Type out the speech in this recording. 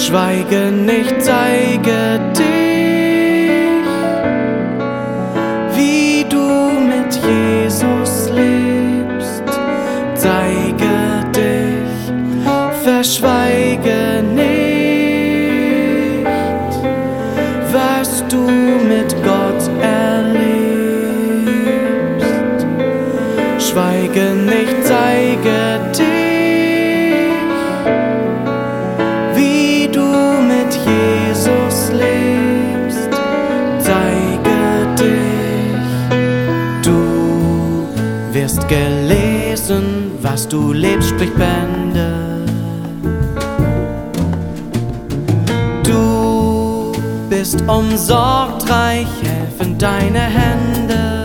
Schweige nicht, zeige dich, wie du mit Jesus lebst. Zeige dich, verschweige nicht, was du mit Gott erlebst. Schweige nicht, zeige dich, wie du mit Jesus lebst. Zeige dich, du wirst gelesen, was du lebst, spricht Bände. Du bist umsorgt, reich helfen deine Hände.